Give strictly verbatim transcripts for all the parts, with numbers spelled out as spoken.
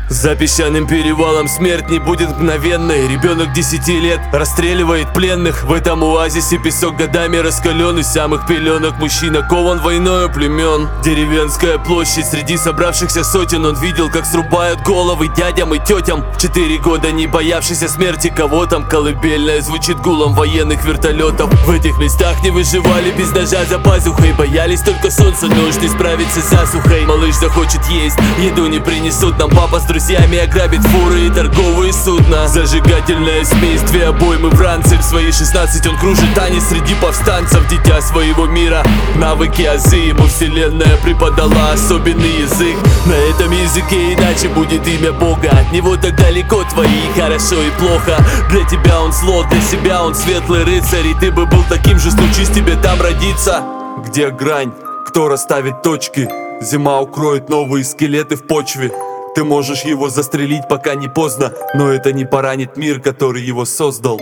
За песчаным перевалом смерть не будет мгновенной. Ребенок десяти лет расстреливает пленных. В этом оазисе песок годами раскален. Из самых пеленок мужчина кован войною племен. Деревенская площадь среди собравшихся сотен. Он видел, как срубают головы дядям и тетям. В четыре года не боявшийся смерти кого там. Колыбельная звучит гулом военных вертолетов. В этих местах не выживали без ножа за пазухой. Боялись только солнца, нож не справится с засухой. Малыш захочет есть, еду не принесут. Нам папа с друзьями ограбит фуры и торговые судна. Зажигательная смесь, две обоймы в ранцель. В свои шестнадцать он кружит танец среди повстанцев. Дитя своего мира, навыки азы. Ему вселенная преподала особенный язык. На этом языке иначе будет имя Бога. От него так далеко твои хорошо и плохо. Для тебя он зло, для себя он светлый рыцарь. И ты бы был таким же, случись тебе там родиться. Где грань? Кто расставит точки? Зима укроет новые скелеты в почве. Ты можешь его застрелить, пока не поздно, но это не поранит мир, который его создал.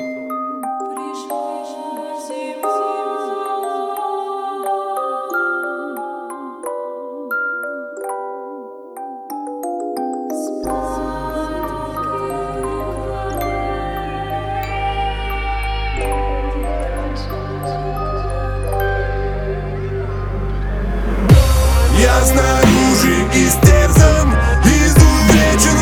Я снаружи истерзан, изувечен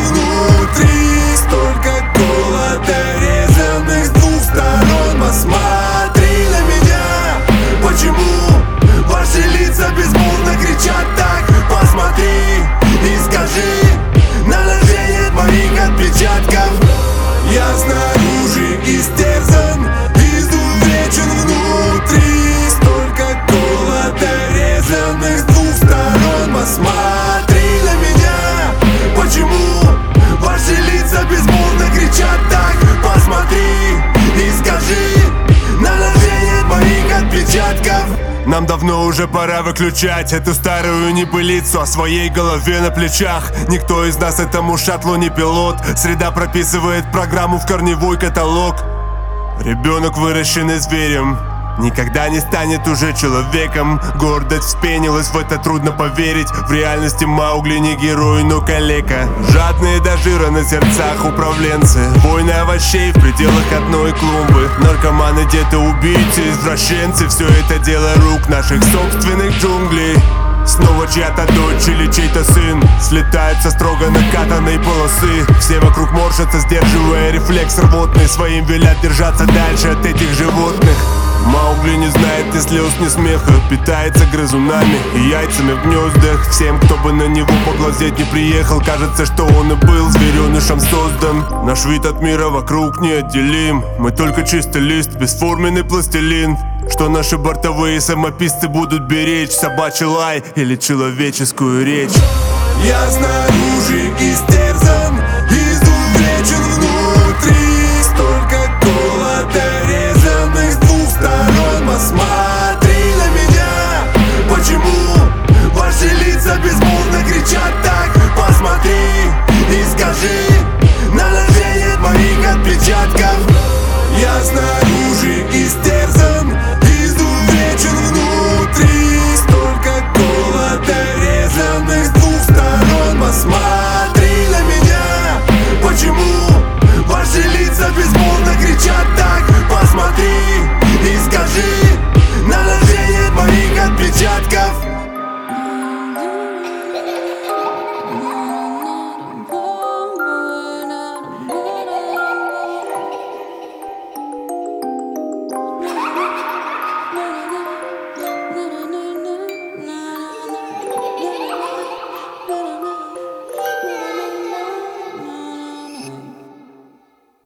внутри. Столько голода резанных с двух сторон. Посмотри на меня. Почему ваши лица безмолвно кричат так? Посмотри и скажи, на ноже нет моих отпечатков. Я снаружи истерзан, изувечен внутри. Столько голода резанных с двух сторон. Посмотри на меня. Почему ваши лица безмолвно кричат так? Посмотри и скажи, на ноже нет моих отпечатков. Нам давно уже пора выключать эту старую небылицу о своей голове на плечах. Никто из нас этому шаттлу не пилот. Среда прописывает программу в корневой каталог. Ребенок, выращенный зверем, никогда не станет уже человеком. Гордость вспенилась, в это трудно поверить. В реальности Маугли не герой, но калека. Жадные до жира на сердцах управленцы. Войны овощей в пределах одной клумбы. Наркоманы, дети, убийцы, извращенцы. Все это дело рук наших собственных джунглей. Снова чья-то дочь или чей-то сын слетают со строго накатанной полосы. Все вокруг морщатся, сдерживая рефлекс рвотный. Своим велят держаться дальше от этих животных. Маугли не знает ни слез, ни смеха. Питается грызунами и яйцами в гнездах. Всем, кто бы на него поглазеть не приехал, кажется, что он и был зверенышем создан. Наш вид от мира вокруг неотделим. Мы только чистый лист, бесформенный пластилин. Что наши бортовые самописцы будут беречь? Собачий лай или человеческую речь? Я снаружи истерзан,